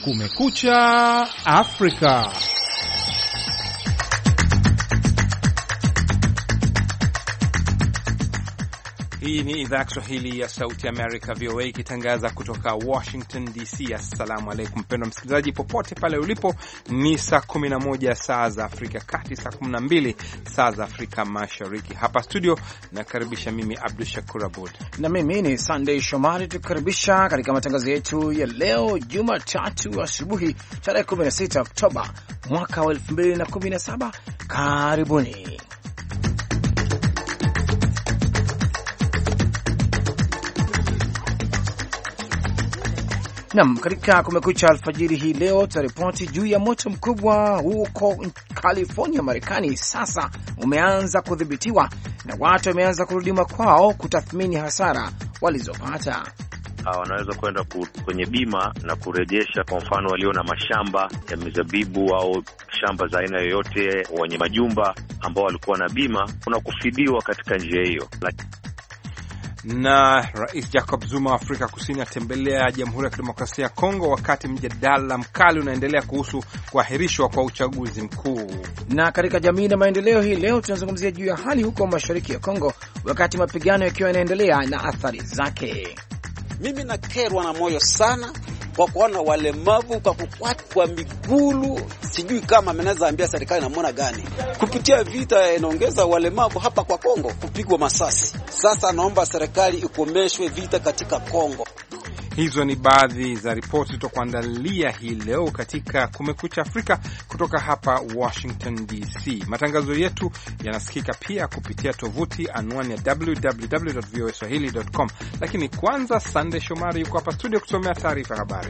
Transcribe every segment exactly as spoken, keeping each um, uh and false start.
Kumekucha Afrika. Hii ni idhaa ya Kiswahili ya Sauti Amerika, V O A, ikitangaza kutoka Washington D C. Assalamu alaikum mpendwa msikilizaji, popote pale ulipo. Ni saa kumi na moja saa za Afrika Kati, saa kumi na mbili saa za Afrika Mashariki. Hapa studio nakaribisha mimi Abdul Shakur Abud na mimi ni Sunday Shomari, tukaribisha katika matangazo yetu ya leo Jumatatu asubuhi tarehe kumi na sita Oktoba mwaka wa elfu mbili na kumi na saba. Karibuni. Nam, katika kumekucha alfajiri hii leo tutaripoti juu ya moto mkubwa huko California, Marekani. Sasa umeanza kudhibitiwa na watu wameanza kurudi makwao kutathmini hasara walizopata. Wanaweza kwenda kwenye bima na kurejesha, kwa mfano walio na mashamba ya mizabibu au shamba za aina yoyote, wenye majumba ambao walikuwa na bima, kuna kufidiwa katika njia hiyo. Na Rais Jacob Zuma wa Afrika Kusini atembelea Jamhuri ya Kidemokrasia ya Kongo wakati mjadala mkali unaendelea kuhusu kuahirishwa kwa uchaguzi mkuu. Na katika jamii na maendeleo hii leo tunazungumzia juu ya hali huko mashariki ya Kongo wakati mapigano yakiwa yanaendelea na athari zake. Mimi nakerwa na moyo sana kwa kuona walemavu kwa kukwatwa migulu. Sijui kama amenaweza ambia serikali namna gani kupitia vita inaongeza walemavu hapa kwa Kongo kupigwa masasi. Sasa naomba serikali ikomeshwe vita katika Kongo. Hizo ni baadhi za ripoti tutakuandalia hii leo katika Kumekucha Afrika kutoka hapa Washington D C. Matangazo yetu yanasikika pia kupitia tovuti anwani ya w w w dot v o a swahili dot com. Lakini kwanza Sunday Shomari yuko hapa studio kusomea taarifa habari.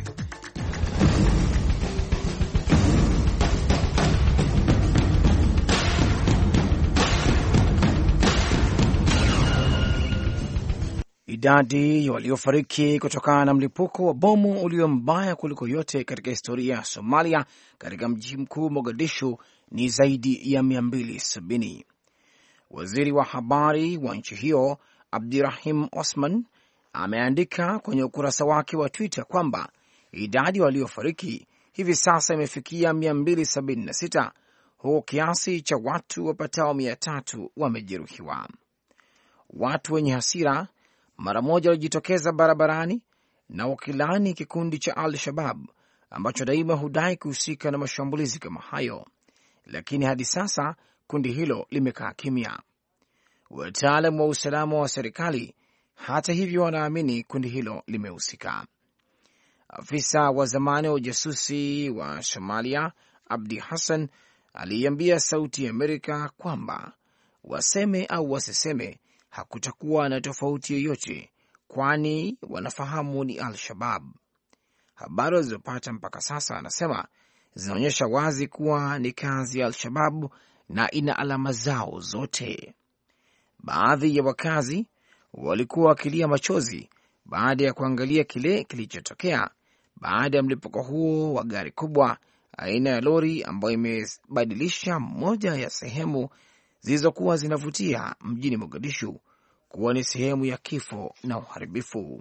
Idadi ya waliofariki kutokana na mlipuko wa bomu ulio mbaya kuliko yote katika historia ya Somalia katika mji mkuu Mogadishu ni zaidi ya mia mbili sabini. Waziri wa habari wa nchi hiyo Abdirahim Osman ameandika kwenye ukurasa wake wa Twitter kwamba idadi waliofariki hivi sasa imefikia mia mbili sabini na sita, huku kiasi cha watu wapatao mia tatu wamejeruhiwa. Watu wenye hasira mara moja walijitokeza barabarani na wakilani kikundi cha Al-Shabaab ambacho daima hudai kuhusika na mashambulizi kama hayo, lakini hadi sasa kundi hilo limekaa kimya. Wataalamu wa usalama wa serikali hata hivyo wanaamini kundi hilo limehusika. Afisa wa zamani wa ujasusi wa Somalia Abdi Hassan aliambia Sauti ya Amerika kwamba waseme au wasiseme hakutakuwa na tofauti yoyote, kwani wanafahamu ni Al-Shabaab. Habari walizopata mpaka sasa, anasema, zinaonyesha wazi kuwa ni kazi ya Al-Shabaab na ina alama zao zote. Baadhi ya wakazi walikuwa wakilia machozi baada ya kuangalia kile kilichotokea baada ya mlipuko huo wa gari kubwa aina ya lori ambayo imebadilisha moja ya sehemu zilizokuwa zinavutia mjini Mogadishu kuwa ni sehemu ya kifo na uharibifu.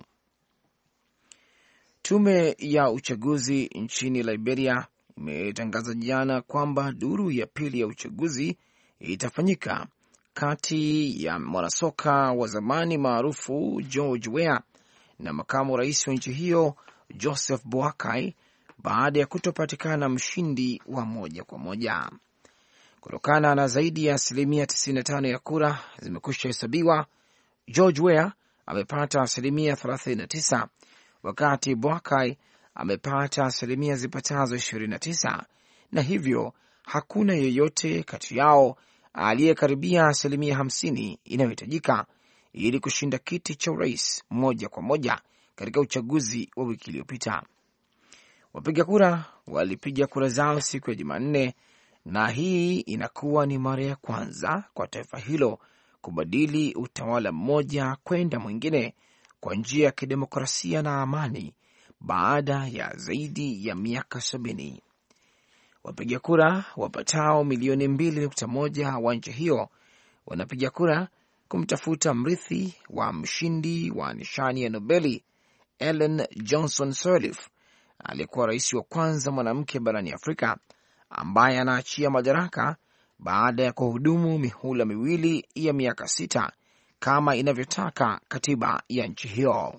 Tume ya uchaguzi nchini Liberia imetangaza jana kwamba duru ya pili ya uchaguzi itafanyika kati ya mwanasoka wa zamani maarufu George Weah na makamu rais wa nchi hiyo Joseph Boakai baada ya kutopatikana mshindi wa moja kwa moja. Kutokana na zaidi ya asilimia tisini na tano ya kura zimekwisha hesabiwa, George Weah amepata asilimia thelathini na tisa wakati Boakai amepata asilimia zipatazo ishirini na tisa, na hivyo hakuna yeyote kati yao aliyekaribia asilimia hamsini inayohitajika ili kushinda kiti cha urais moja kwa moja katika uchaguzi wa wiki iliyopita. Wapiga kura walipiga kura zao siku ya Jumanne, na hii inakuwa ni mara ya kwanza kwa taifa hilo kubadili utawala mmoja kwenda mwingine kwa njia ya kidemokrasia na amani baada ya zaidi ya miaka sabini. Wapiga kura wapatao milioni mbili nukta moja wa nchi hiyo wanapiga kura kumtafuta mrithi wa mshindi wa nishani ya Nobeli Ellen Johnson Sirleaf aliyekuwa rais wa kwanza mwanamke barani Afrika ambaye anaachia madaraka baada ya kuhudumu mihula miwili ya miaka sita kama inavyotaka katiba ya nchi hiyo.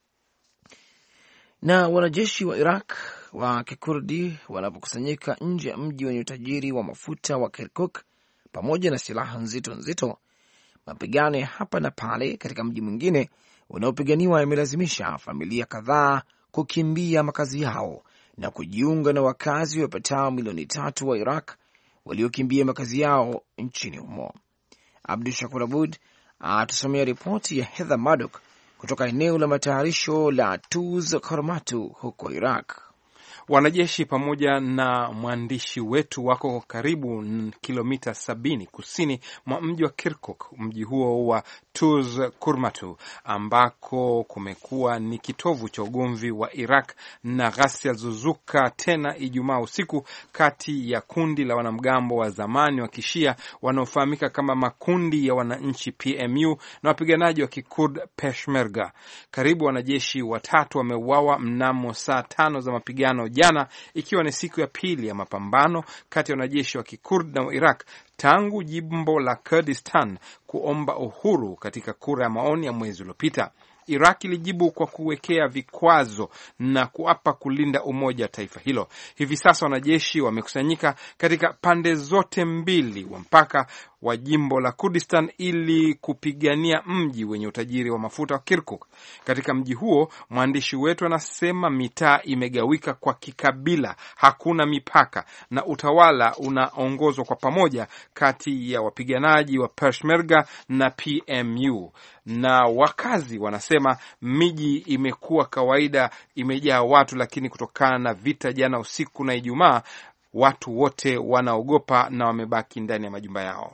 Na wanajeshi wa Iraq wa Kikurdi wanapokusanyika nje ya mji wenye utajiri wa mafuta wa Kirkuk pamoja na silaha nzito nzito, mapigano ya hapa na pale katika mji mwingine unaopiganiwa yamelazimisha familia kadhaa kukimbia makazi yao na kujiunga na wakazi wapatao milioni tatu wa Iraq waliokimbia makazi yao nchini humo. Abdu Shakur Abud atusomea ripoti ya Heather Maddock kutoka eneo la matayarisho la Tuz Kormatu huko Iraq. Wanajeshi pamoja na mwandishi wetu wako karibu kilomita sabini kusini mwa mji wa Kirkuk, mji huo wa Tuz Kurmatu, ambako kumekuwa ni kitovu cha ugomvi wa Iraq na ghasia zuzuka tena Ijumaa usiku kati ya kundi la wanamgambo wa zamani wa Kishia wanaofahamika kama makundi ya wananchi P M U na wapiganaji wa Kikurd Peshmerga. Karibu wanajeshi watatu wameuawa mnamo saa tano za mapigano jana, ikiwa ni siku ya pili ya mapambano kati ya wanajeshi wa Kikurd na Iraq tangu jimbo la Kurdistan kuomba uhuru katika kura ya maoni ya mwezi uliopita. Iraq ilijibu kwa kuwekea vikwazo na kuapa kulinda umoja wa taifa hilo. Hivi sasa wanajeshi wamekusanyika katika pande zote mbili wa mpaka wa jimbo la Kurdistan ili kupigania mji wenye utajiri wa mafuta wa Kirkuk. Katika mji huo, mwandishi wetu anasema mitaa imegawika kwa kikabila, hakuna mipaka na utawala unaongozwa kwa pamoja kati ya wapiganaji wa Peshmerga na P M U. Na wakazi wanasema miji imekuwa kawaida imejaa watu, lakini kutokana na vita jana usiku na Ijumaa, watu wote wanaogopa na wamebaki ndani ya majumba yao.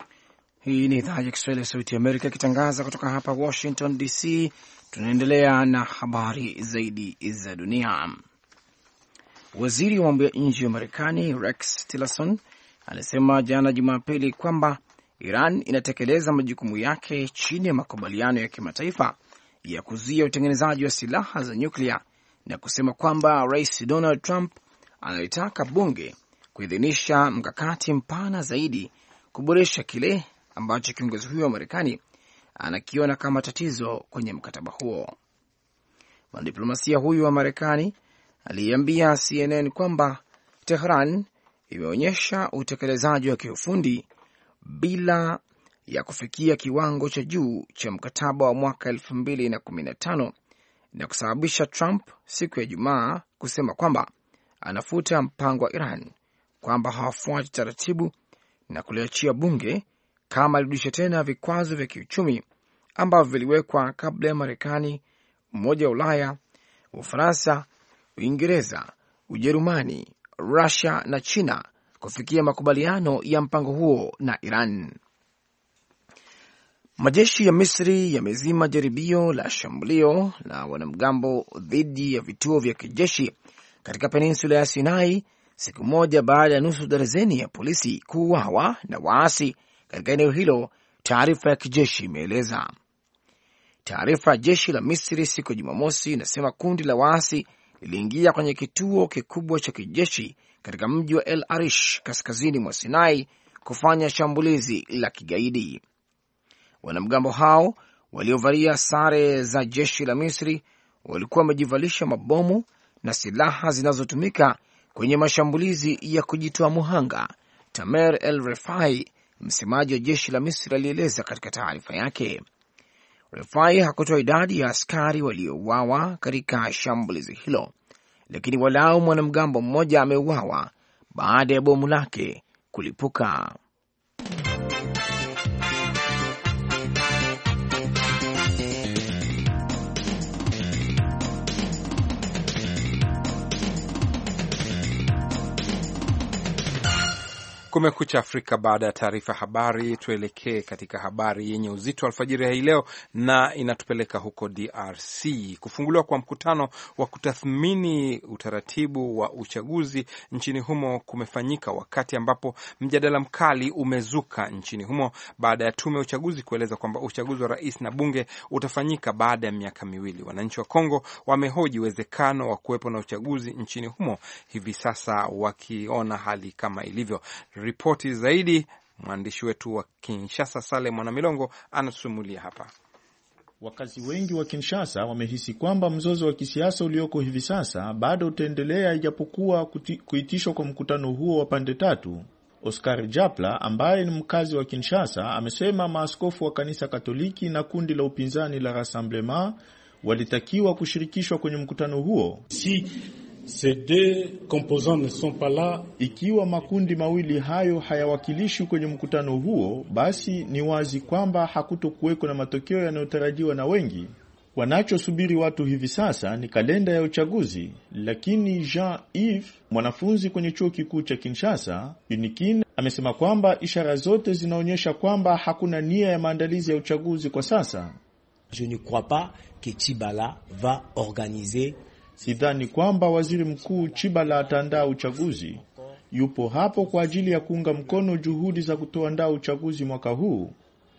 Hii ni idhaa ya Kiswahili ya Sauti ya Amerika ikitangaza kutoka hapa Washington D C. Tunaendelea na habari zaidi za dunia. Waziri wa mambo ya nje wa Marekani Rex Tillerson alisema jana Jumapili kwamba Iran inatekeleza majukumu yake chini ya makubaliano ya kimataifa ya kuzuia utengenezaji wa silaha za nyuklia na kusema kwamba Rais Donald Trump analitaka bunge kuidhinisha mkakati mpana zaidi kuboresha kile ambacho kiongozi huyo wa Marekani anakiona kama tatizo kwenye mkataba huo. Mwanadiplomasia huyu wa Marekani aliambia C N N kwamba Tehran imeonyesha utekelezaji wa kiufundi bila ya kufikia kiwango cha juu cha mkataba wa mwaka elfu mbili na kumi na tano na kusababisha Trump siku ya Ijumaa kusema kwamba anafuta mpango wa Iran kwamba hawafuati taratibu na kuliachia bunge kama alirudisha tena vikwazo vya kiuchumi ambavyo viliwekwa kabla ya Marekani, Umoja wa Ulaya, Ufaransa, Uingereza, Ujerumani, Russia na China kufikia makubaliano ya mpango huo na Iran. Majeshi ya Misri yamezima jaribio la shambulio la wanamgambo dhidi ya vituo vya kijeshi katika peninsula ya Sinai siku moja baada ya nusu darzeni ya polisi kuuawa na waasi katika eneo hilo, taarifa ya kijeshi imeeleza. Taarifa ya jeshi la Misri siku ya Jumamosi inasema kundi la waasi liliingia kwenye kituo kikubwa cha kijeshi katika mji wa El Arish kaskazini mwa Sinai kufanya shambulizi la kigaidi. Wanamgambo hao waliovalia sare za jeshi la Misri walikuwa wamejivalisha mabomu na silaha zinazotumika kwenye mashambulizi ya kujitoa muhanga. Tamer El Refai, msemaji wa jeshi la Misri, alieleza katika taarifa yake. Refai hakutoa idadi ya askari waliouawa katika shambulizi hilo, lakini walau mwanamgambo mmoja ameuawa baada ya bomu lake kulipuka. Kumekucha Afrika. Baada ya taarifa habari, tuelekee katika habari yenye uzito alfajiri hii leo, na inatupeleka huko D R C. Kufunguliwa kwa mkutano wa kutathmini utaratibu wa uchaguzi nchini humo kumefanyika wakati ambapo mjadala mkali umezuka nchini humo baada ya tume ya uchaguzi kueleza kwamba uchaguzi wa rais na bunge utafanyika baada ya miaka miwili. Wananchi wa Kongo wamehoji uwezekano wa kuwepo na uchaguzi nchini humo hivi sasa, wakiona hali kama ilivyo. Ripoti zaidi mwandishi wetu wa Kinshasa Sale Mwanamilongo anasumulia hapa. Wakazi wengi wa Kinshasa wamehisi kwamba mzozo wa kisiasa ulioko hivi sasa bado utaendelea ijapokuwa kuitishwa kwa mkutano huo wa pande tatu. Oscar Japla ambaye ni mkazi wa Kinshasa amesema maaskofu wa kanisa Katoliki na kundi la upinzani la Rassemblement walitakiwa kushirikishwa kwenye mkutano huo. Si ces deux composants ne sont pas là, ikiwa makundi mawili hayo hayawakilishwi kwenye mkutano huo, basi ni wazi kwamba hakutokuweko na matokeo yanayotarajiwa na wengi. Wanachosubiri watu hivi sasa ni kalenda ya uchaguzi, lakini Jean-Yves, mwanafunzi kwenye chuo kikuu cha Kinshasa, Unikin, amesema kwamba ishara zote zinaonyesha kwamba hakuna nia ya maandalizi ya uchaguzi kwa sasa. Je ne crois pas que Tshibala va organiser. Sidhani kwamba waziri mkuu Tshibala ataandaa uchaguzi. Yupo hapo kwa ajili ya kuunga mkono juhudi za kutoandaa uchaguzi mwaka huu.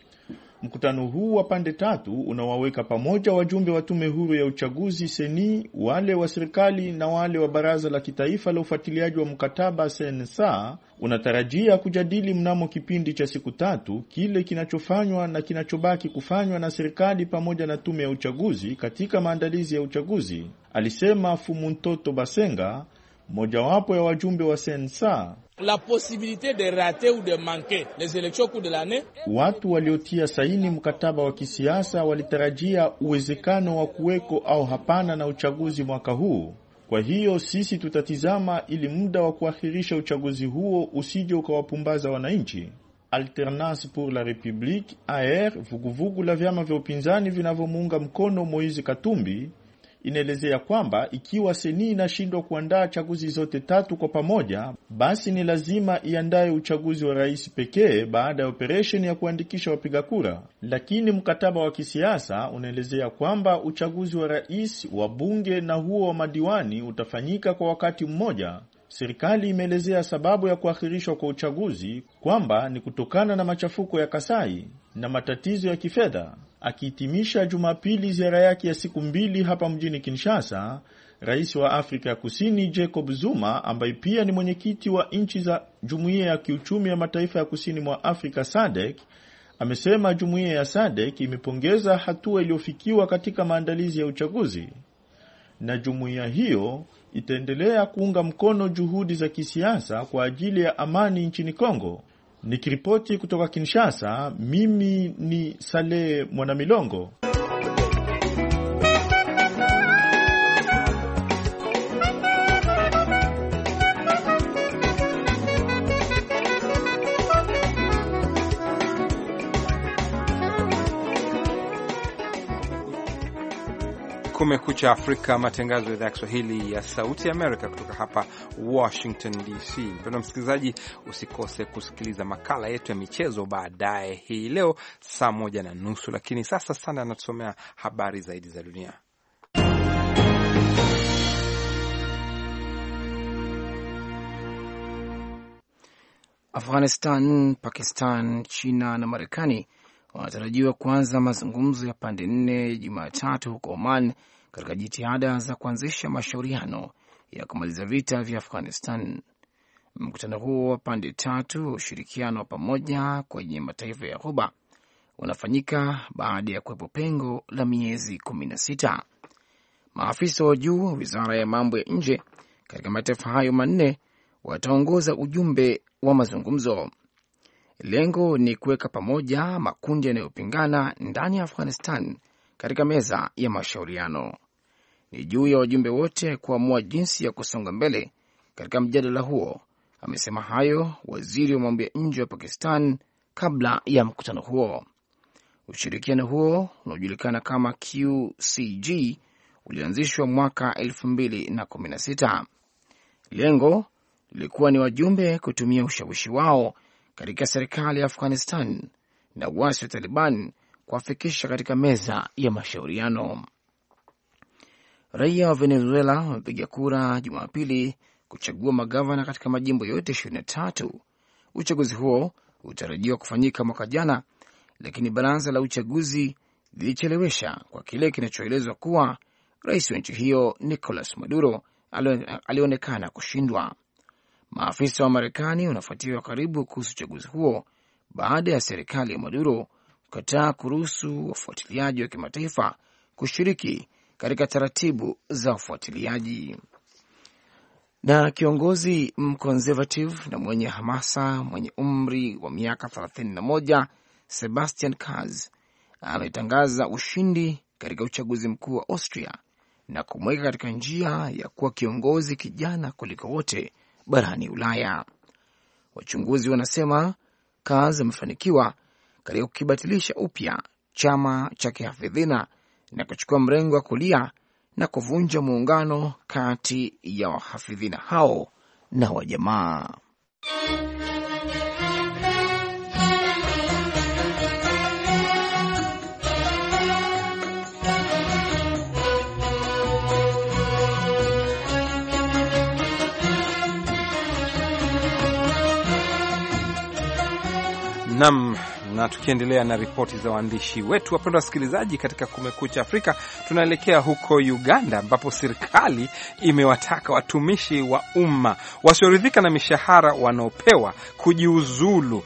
Mkutano huu wa pande tatu unawaweka pamoja wajumbe wa tume huru ya uchaguzi Seni, wale wa serikali na wale wa baraza la kitaifa la ufuatiliaji wa mkataba C N S A. Unatarajia kujadili mnamo kipindi cha siku tatu kile kinachofanywa na kinachobaki kufanywa na serikali pamoja na tume ya uchaguzi katika maandalizi ya uchaguzi, alisema Fumuntoto Basenga, mojawapo ya wajumbe wa C N S A. La possibilité de rater ou de manquer les élections au cours de l'année. Watu waliotia saini mkataba wa kisiasa walitarajia uwezekano wa kuweko au hapana na uchaguzi mwaka huu. Kwa hiyo sisi tutatizama ili muda wa kuahirisha uchaguzi huo usije ukawapumbaza wananchi. Alternance pour la République A R, vuguvugu la vyama vya upinzani vinavyomuunga mkono Moise Katumbi, inaelezea kwamba ikiwa Seni inashindwa kuandaa chaguzi zote tatu kwa pamoja, basi ni lazima iandae uchaguzi wa rais pekee baada ya operation ya kuandikisha wapiga kura. Lakini mkataba wa kisiasa unaelezea kwamba uchaguzi wa rais, wa bunge na huo wa madiwani utafanyika kwa wakati mmoja. Serikali imeelezea sababu ya kuahirishwa kwa uchaguzi kwamba ni kutokana na machafuko ya Kasai na matatizo ya kifedha. Akihitimisha Jumapili ziara yake ya siku mbili hapa mjini Kinshasa, Rais wa Afrika ya Kusini Jacob Zuma, ambaye pia ni mwenyekiti wa nchi za Jumuiya ya Kiuchumi ya Mataifa ya Kusini mwa Afrika S A D C, amesema jumuiya ya S A D C imepongeza hatua iliyofikiwa katika maandalizi ya uchaguzi, na jumuiya hiyo itaendelea kuunga mkono juhudi za kisiasa kwa ajili ya amani nchini Kongo. Nikiripoti kutoka Kinshasa, mimi ni Sale Mwanamilongo. Kumekucha Afrika, matangazo ya idhaa ya Kiswahili ya Sauti ya Amerika kutoka hapa Washington D C. Mpendwa msikilizaji, usikose kusikiliza makala yetu ya michezo baadaye hii leo saa moja na nusu, lakini sasa sana anatusomea habari zaidi za dunia. Afghanistan, Pakistan, China na Marekani wanatarajiwa kuanza mazungumzo ya pande nne Jumatatu huko Oman katika jitihada za kuanzisha mashauriano ya kumaliza vita vya Afghanistan. Mkutano huo wa pande tatu, ushirikiano wa pamoja kwenye mataifa ya Ghuba, unafanyika baada ya kuwepo pengo la miezi kumi na sita. Maafisa wa juu wa wizara ya mambo ya nje katika mataifa hayo manne wataongoza ujumbe wa mazungumzo. Lengo ni kuweka pamoja makundi yanayopingana ndani ya Afghanistan katika meza ya mashauriano. Ni juu ya wajumbe wote kuamua jinsi ya kusonga mbele katika mjadala huo. Amesema hayo waziri wa mambo ya nje wa Pakistan kabla ya mkutano huo. Ushirikiano huo unaojulikana kama Q C G ulianzishwa mwaka elfu mbili na kumi na sita. Lengo lilikuwa ni wajumbe kutumia ushawishi wao katika serikali ya Afghanistan na uasi wa Taliban kuwafikisha katika meza ya mashauriano. Raia wa Venezuela wamepiga kura Jumapili kuchagua magavana katika majimbo yote ishirini na tatu. Uchaguzi huo utarajiwa kufanyika mwaka jana, lakini baraza la uchaguzi lilichelewesha kwa kile kinachoelezwa kuwa rais wa nchi hiyo Nicolas Maduro alionekana kushindwa. Maafisa wa Marekani wanafuatilia karibu kuhusu uchaguzi huo baada ya serikali ya Maduro kukataa kuruhusu wafuatiliaji wa kimataifa kushiriki katika taratibu za ufuatiliaji. Na kiongozi mconservative na mwenye hamasa mwenye umri wa miaka thelathini na moja Sebastian Kurz ametangaza ushindi katika uchaguzi mkuu wa Austria na kumweka katika njia ya kuwa kiongozi kijana kuliko wote barani Ulaya. Wachunguzi wanasema Kurz amefanikiwa katika kukibatilisha upya chama cha kihafidhina na kuchukua mrengo wa kulia na kuvunja muungano kati ya wahafidhina hao na wajamaa. Nam, na tukiendelea na ripoti za waandishi wetu, wapendwa wasikilizaji, katika Kumekucha Afrika tunaelekea huko Uganda ambapo serikali imewataka watumishi wa umma wasioridhika na mishahara wanaopewa kujiuzulu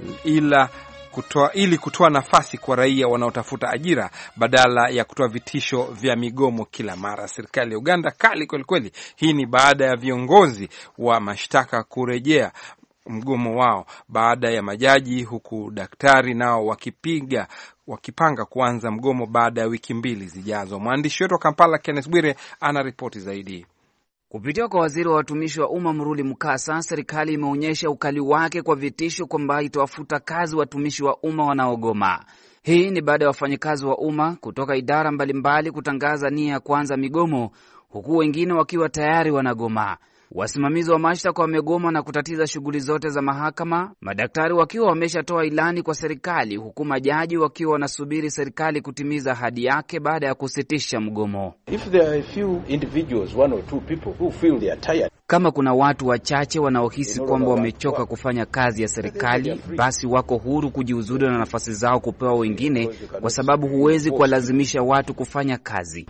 ila kutoa, ili kutoa nafasi kwa raia wanaotafuta ajira badala ya kutoa vitisho vya migomo kila mara. Serikali ya Uganda kali kweli kweli. Hii ni baada ya viongozi wa mashtaka kurejea mgomo wao baada ya majaji, huku daktari nao wakipiga wakipanga kuanza mgomo baada ya wiki mbili zijazo. Mwandishi wetu wa Kampala Kenneth Bwire ana ripoti zaidi. Kupitia kwa waziri wa watumishi wa umma Muruli Mukasa, serikali imeonyesha ukali wake kwa vitisho kwamba itawafuta kazi watumishi wa umma wanaogoma. Hii ni baada ya wafanyakazi wa umma kutoka idara mbalimbali kutangaza nia ya kuanza migomo, huku wengine wakiwa tayari wanagoma. Wasimamizi wa mashtaka wamegoma na kutatiza shughuli zote za mahakama, madaktari wakiwa wameshatoa ilani kwa serikali, huku majaji wakiwa wanasubiri serikali kutimiza ahadi yake baada ya kusitisha mgomo. If there are a few individuals, one or two people who feel they are tired, kama kuna watu wachache wanaohisi kwamba wamechoka kufanya kazi ya serikali, basi wako huru kujiuzulu na nafasi zao kupewa wengine, kwa sababu huwezi kuwalazimisha watu kufanya kazi.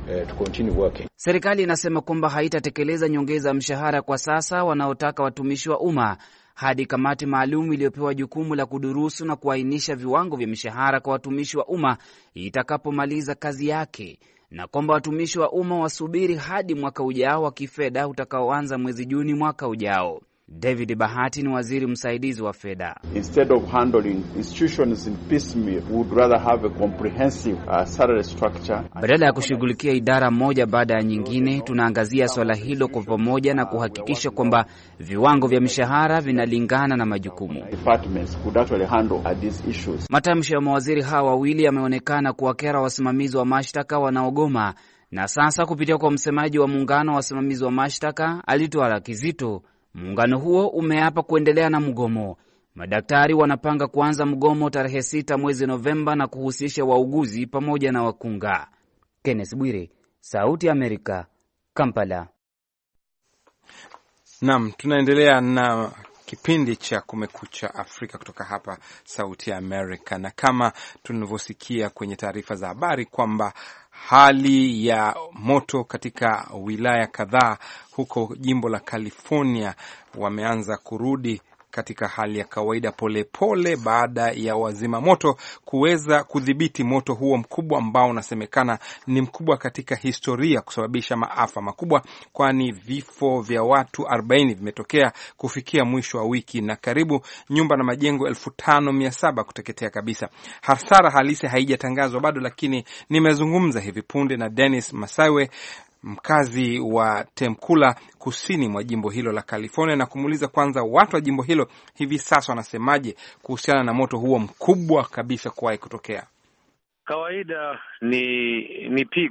Serikali inasema kwamba haitatekeleza nyongeza ya mshahara kwa sasa wanaotaka watumishi wa umma hadi kamati maalum iliyopewa jukumu la kudurusu na kuainisha viwango vya mishahara kwa watumishi wa umma itakapomaliza kazi yake, na kwamba watumishi wa umma wasubiri hadi mwaka ujao wa kifedha utakaoanza mwezi Juni mwaka ujao. David Bahati ni waziri msaidizi wa fedha. Instead of handling institutions in piecemeal, we would rather have a comprehensive uh, salary structure. Badala ya kushughulikia idara moja baada ya nyingine, tunaangazia swala hilo kwa pamoja na kuhakikisha kwamba viwango vya mishahara vinalingana na majukumu. Departments could actually handle uh, these issues. Matamshi ya mawaziri hawa wawili yameonekana kuwakera wasimamizi wa mashtaka wanaogoma, na sasa kupitia kwa msemaji wa muungano wa wasimamizi wa mashtaka Alitwala Kizito, muungano huo umeapa kuendelea na mgomo. Madaktari wanapanga kuanza mgomo tarehe sita mwezi Novemba na kuhusisha wauguzi pamoja na wakunga. Kenneth Bwire, Sauti ya Amerika, Kampala. Naam, tunaendelea na kipindi cha Kumekucha Afrika kutoka hapa Sauti ya Amerika, na kama tunavyosikia kwenye taarifa za habari kwamba hali ya moto katika wilaya kadhaa huko jimbo la California wameanza kurudi katika hali ya kawaida polepole pole, baada ya wazima moto kuweza kudhibiti moto huo mkubwa ambao unasemekana ni mkubwa katika historia, kusababisha maafa makubwa, kwani vifo vya watu arobaini vimetokea kufikia mwisho wa wiki na karibu nyumba na majengo elfu tano mia saba kuteketea kabisa. Hasara halisi haijatangazwa bado, lakini nimezungumza hivi punde na Dennis Masawe, mkazi wa Temkula kusini mwa jimbo hilo la California, na kumuuliza kwanza watu wa jimbo hilo hivi sasa wanasemaje kuhusiana na moto huo mkubwa kabisa kuwahi kutokea. Kawaida ni ni pigo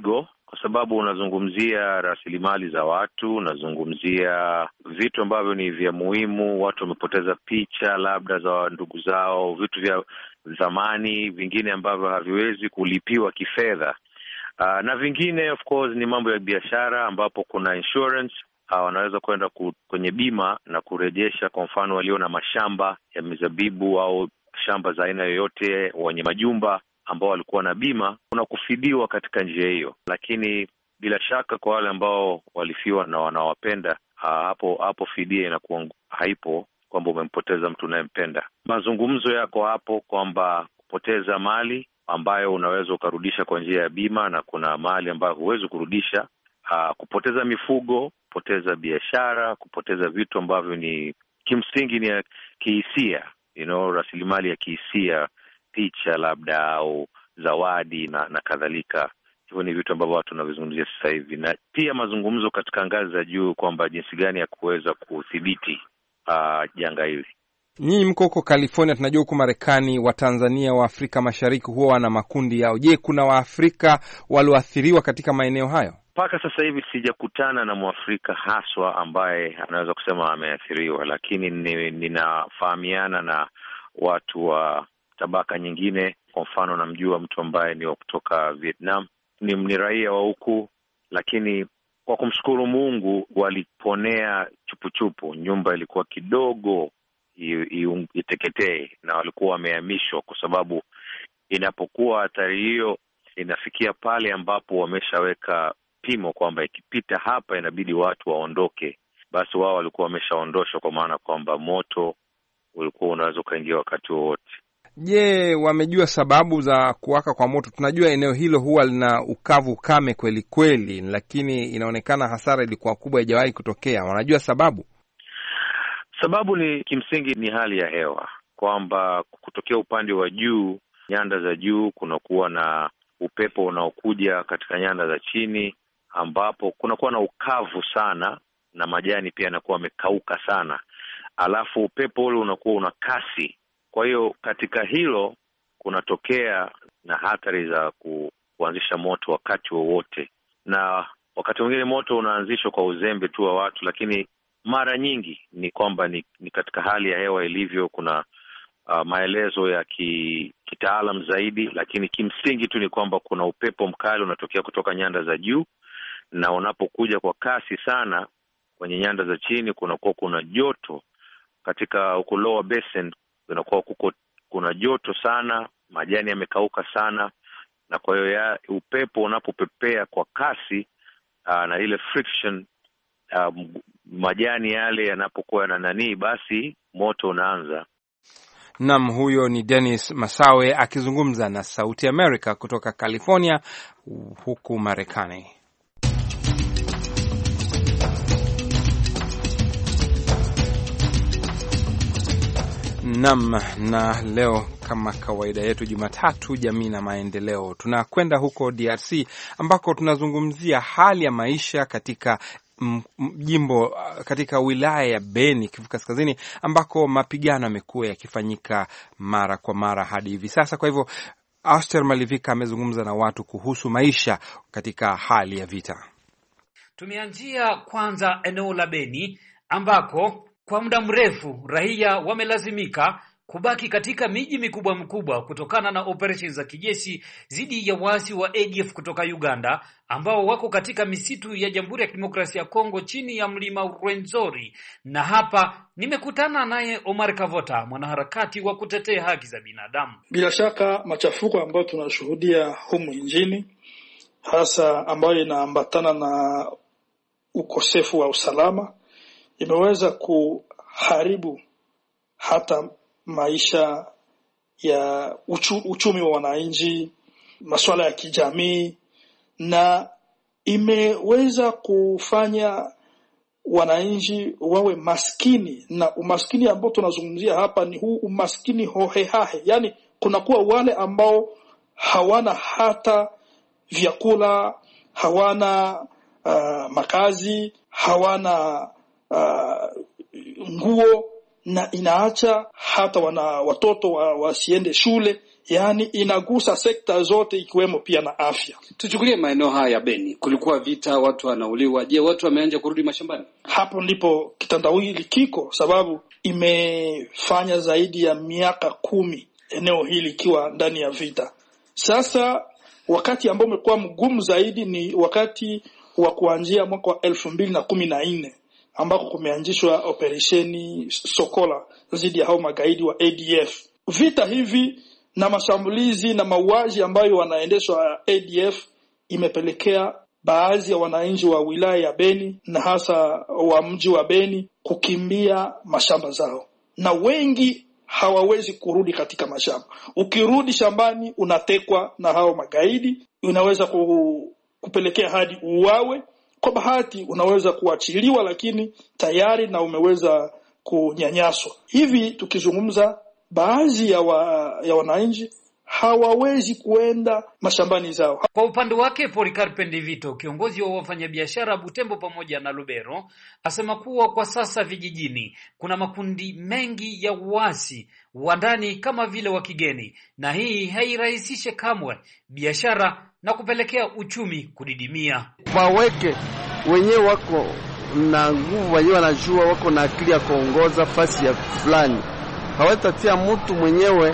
kwa sababu unazungumzia rasilimali za watu, unazungumzia vitu ambavyo ni vya muhimu. Watu wamepoteza picha labda za ndugu zao, vitu vya zamani, vingine ambavyo haviwezi kulipiwa kifedha. Uh, na vingine of course ni mambo ya biashara ambapo kuna insurance. Uh, wanaweza kwenda ku, kwenye bima na kurejesha, kwa mfano walio na mashamba ya mizabibu au shamba za aina yoyote, wenye majumba ambao walikuwa na bima, kuna kufidiwa katika njia hiyo. Lakini bila shaka kwa wale ambao walifiwa na wanawapenda, uh, hapo hapo fidia inakuwa haipo, kwamba umempoteza mtu unayempenda. Mazungumzo yako hapo kwamba kupoteza mali ambayo unaweza ukarudisha kwa njia ya bima, na kuna mali ambayo huwezi kurudisha. Uh, kupoteza mifugo, kupoteza biashara, kupoteza vitu ambavyo ni kimsingi ni ya kihisia, you know, rasilimali ya kihisia, picha labda au zawadi na, na kadhalika. Hivyo ni vitu ambavyo watu wanavizungumzia sasa hivi, na pia mazungumzo katika ngazi za juu kwamba jinsi gani ya kuweza kudhibiti uh, janga hili. Nyinyi mko huko California, tunajua huko Marekani wa Tanzania wa Afrika Mashariki huwa wana makundi yao. Je, kuna Waafrika walioathiriwa katika maeneo hayo? Mpaka sasa hivi sijakutana na Mwafrika haswa ambaye anaweza kusema ameathiriwa, lakini ninafahamiana na watu wa tabaka nyingine. Kwa mfano namjua mtu ambaye ni wa kutoka Vietnam, ni, ni raia wa huku, lakini kwa kumshukuru Mungu waliponea chupuchupu. Nyumba ilikuwa kidogo iteketee na walikuwa wamehamishwa, kwa sababu inapokuwa hatari hiyo inafikia pale ambapo wameshaweka pimo kwamba ikipita hapa inabidi watu waondoke, basi wao walikuwa wameshaondoshwa, kwa maana kwamba moto ulikuwa unaweza kuingia wakati wowote. Je, wamejua sababu za kuwaka kwa moto? Tunajua eneo hilo huwa lina ukavu kame kweli kweli, lakini inaonekana hasara ilikuwa kubwa, haijawahi kutokea. Wanajua sababu? Sababu ni kimsingi ni hali ya hewa, kwamba kutokea upande wa juu, nyanda za juu, kunakuwa na upepo unaokuja katika nyanda za chini, ambapo kunakuwa na ukavu sana na majani pia yanakuwa yamekauka sana, alafu upepo ule unakuwa una kasi. Kwa hiyo katika hilo kunatokea na hatari za ku, kuanzisha moto wakati wowote, na wakati mwingine moto unaanzishwa kwa uzembe tu wa watu, lakini mara nyingi ni kwamba ni, ni katika hali ya hewa ilivyo. Kuna uh, maelezo ya ki, kitaalam zaidi, lakini kimsingi tu ni kwamba kuna upepo mkali unatokea kutoka nyanda za juu, na unapokuja kwa kasi sana kwenye nyanda za chini kunakuwa kuna joto. Katika huko lower basin kunakuwa kuko kuna joto sana, majani yamekauka sana, na kwa hiyo ya upepo unapopepea kwa kasi uh, na ile friction uh, majani yale yanapokuwa na nani, basi moto unaanza. Naam, huyo ni Dennis Masawe akizungumza na Sauti America kutoka California huku Marekani. Naam, na leo kama kawaida yetu Jumatatu jamii na maendeleo, tunakwenda huko D R C ambako tunazungumzia hali ya maisha katika jimbo katika wilaya ya Beni, Kivu Kaskazini, ambako mapigano yamekuwa yakifanyika mara kwa mara hadi hivi sasa. Kwa hivyo Aster Malivika amezungumza na watu kuhusu maisha katika hali ya vita. Tumeanzia kwanza eneo la Beni ambako kwa muda mrefu raia wamelazimika kubaki katika miji mikubwa mikubwa kutokana na operesheni za kijeshi dhidi ya waasi wa A D F kutoka Uganda ambao wako katika misitu ya Jamhuri ya Kidemokrasia ya Kongo chini ya mlima Rwenzori. Na hapa nimekutana naye Omar Kavota, mwanaharakati wa kutetea haki za binadamu. Bila shaka machafuko ambayo tunashuhudia humu nchini, hasa ambayo inaambatana na ukosefu wa usalama, imeweza kuharibu hata maisha ya uchu, uchumi wa wananchi, masuala ya kijamii, na imeweza kufanya wananchi wawe maskini. Na umaskini ambao tunazungumzia hapa ni huu umaskini hohehahe, yani kunakuwa wale ambao hawana hata vyakula, hawana uh, makazi, hawana uh, nguo, na inaacha hata wana watoto wa, wasiende shule. yaani inagusa sekta zote ikiwemo pia na afya. Tuchukulie maeneo haya ya Beni, kulikuwa vita, watu wanauliwa. Je, watu wameanza kurudi mashambani? Hapo ndipo kitandawili kiko, sababu imefanya zaidi ya miaka kumi eneo hili ikiwa ndani ya vita. Sasa wakati ambao umekuwa mgumu zaidi ni wakati wa kuanzia mwaka wa elfu mbili na kumi na nne ambako kumeanzishwa operesheni Sokola dhidi ya hao magaidi wa A D F. Vita hivi na mashambulizi na mauaji ambayo wanaendeshwa A D F imepelekea baadhi ya wananchi wa wilaya ya Beni na hasa wa mji wa Beni kukimbia mashamba zao, na wengi hawawezi kurudi katika mashamba. Ukirudi shambani unatekwa na hao magaidi, unaweza kupelekea hadi uwawe. Kwa bahati unaweza kuachiliwa, lakini tayari na umeweza kunyanyaswa. Hivi tukizungumza, baadhi ya, wa, ya wananchi hawawezi kuenda mashambani zao. Kwa upande wake Polikarpe Ndivito, kiongozi wa wafanyabiashara Butembo pamoja na Lubero, asema kuwa kwa sasa vijijini kuna makundi mengi ya uasi wa ndani kama vile wa kigeni, na hii hairahisishe kamwe biashara na kupelekea uchumi kudidimia. Waweke wenyewe wako na nguvu, wenyewe wanajua, wako na akili ya kuongoza fasi ya fulani. Hawatatia mtu mwenyewe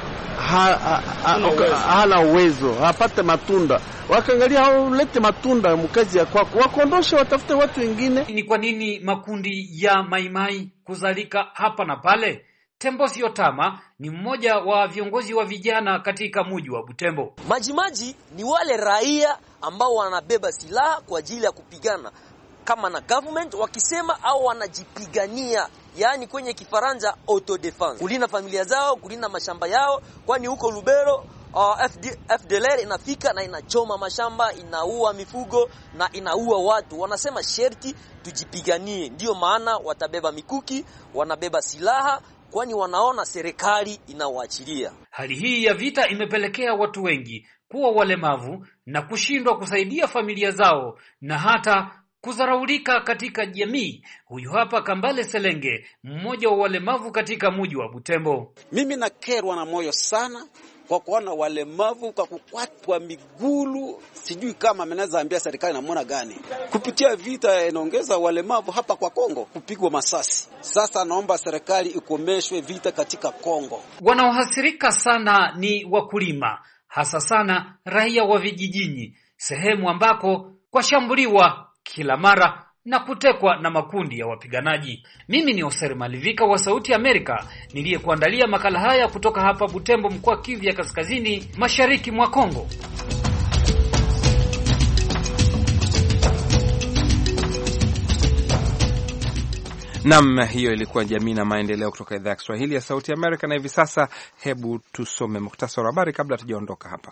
ha, ha, ha, hana uwezo, hapate matunda. Wakaangalia hao lete matunda mkazi ya kwako, wakondoshe, watafute watu wengine. Ni kwa nini makundi ya maimai kuzalika hapa na pale? Tembosi Yotama ni mmoja wa viongozi wa vijana katika mji wa Butembo. Majimaji ni wale raia ambao wanabeba silaha kwa ajili ya kupigana kama na government wakisema, au wanajipigania, yaani kwenye Kifaransa auto defense, kulinda familia zao, kulinda mashamba yao. Kwani huko Lubero uh, F D L R inafika na inachoma mashamba, inaua mifugo na inaua watu. Wanasema sherti tujipiganie, ndio maana watabeba mikuki, wanabeba silaha, kwani wanaona serikali inawaachilia. Hali hii ya vita imepelekea watu wengi kuwa walemavu na kushindwa kusaidia familia zao na hata kuzaraulika katika jamii. Huyu hapa Kambale Selenge, mmoja wa walemavu katika mji wa Butembo. Mimi nakerwa na moyo sana kwa kuona walemavu kwa kukwatwa migulu, sijui kama amenaweza ambia serikali namna gani. Kupitia vita inaongeza walemavu hapa kwa Kongo kupigwa masasi. Sasa naomba serikali ikomeshwe vita katika Kongo. Wanaohasirika sana ni wakulima, hasa sana raia wa vijijini, sehemu ambako kwa shambuliwa kila mara na kutekwa na makundi ya wapiganaji. Mimi ni Oser Malivika wa Sauti Amerika, niliyekuandalia makala haya kutoka hapa Butembo, mkoa Kivu ya Kaskazini, mashariki mwa Kongo. Nam, hiyo ilikuwa Jamii na Maendeleo kutoka idhaa ya Kiswahili ya Sauti Amerika. Na hivi sasa hebu tusome muhtasari wa habari kabla tujaondoka hapa.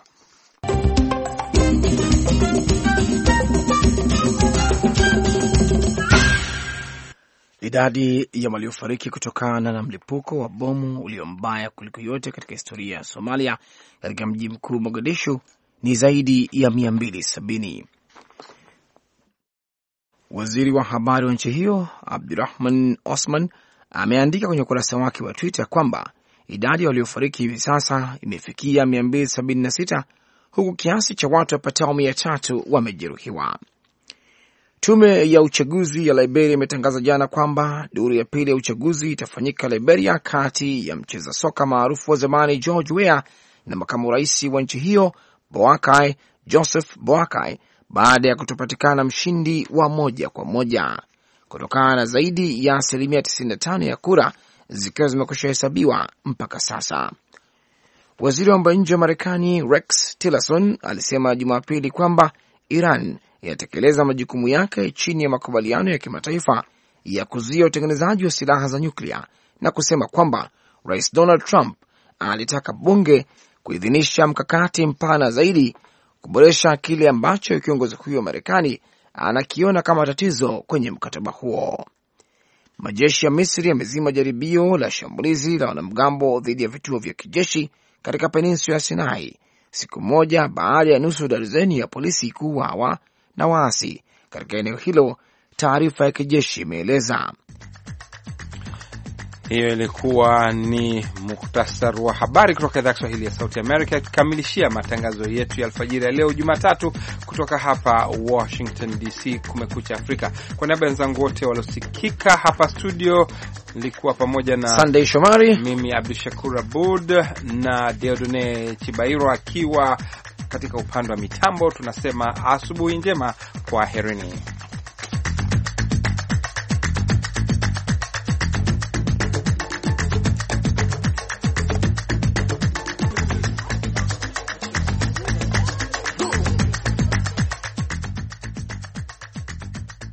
Idadi ya waliofariki kutokana na mlipuko wa bomu ulio mbaya kuliko yote katika historia ya Somalia katika mji mkuu Mogadishu ni zaidi ya mia mbili sabini. Waziri wa habari wa nchi hiyo Abdurrahman Osman ameandika kwenye ukurasa wake wa Twitter kwamba idadi ya waliofariki hivi sasa imefikia mia mbili sabini na sita, huku kiasi cha watu wapatao mia tatu wamejeruhiwa. Tume ya uchaguzi ya Liberia imetangaza jana kwamba duru ya pili ya uchaguzi itafanyika Liberia kati ya mcheza soka maarufu wa zamani George Weah na makamu rais wa nchi hiyo Boakai Joseph Boakai baada ya kutopatikana mshindi wa moja kwa moja kutokana na zaidi ya asilimia tisini na tano ya kura zikiwa zimekwisha hesabiwa mpaka sasa. Waziri wa mambo ya nje wa Marekani Rex Tillerson alisema Jumapili kwamba Iran inatekeleza majukumu yake chini ya makubaliano ya kimataifa ya kuzuia utengenezaji wa silaha za nyuklia na kusema kwamba Rais Donald Trump alitaka bunge kuidhinisha mkakati mpana zaidi kuboresha kile ambacho kiongozi huyo wa Marekani anakiona kama tatizo kwenye mkataba huo. Majeshi ya Misri yamezima jaribio la shambulizi la wanamgambo dhidi ya vituo vya kijeshi katika peninsula ya Sinai, siku moja baada ya nusu darzeni ya polisi kuuawa na waasi katika eneo hilo, taarifa ya kijeshi imeeleza. Hiyo ilikuwa ni muhtasari wa habari kutoka idhaa ya Kiswahili ya Sauti Amerika, tukamilishia matangazo yetu ya alfajiri ya leo Jumatatu kutoka hapa Washington D C. Kumekucha Afrika. Kwa niaba ya wenzangu wote waliosikika hapa studio, nilikuwa pamoja na Sunday Shomari, mimi Abdushakur Abud na Deodone Chibairo akiwa katika upande wa mitambo. Tunasema asubuhi njema, kwa herini.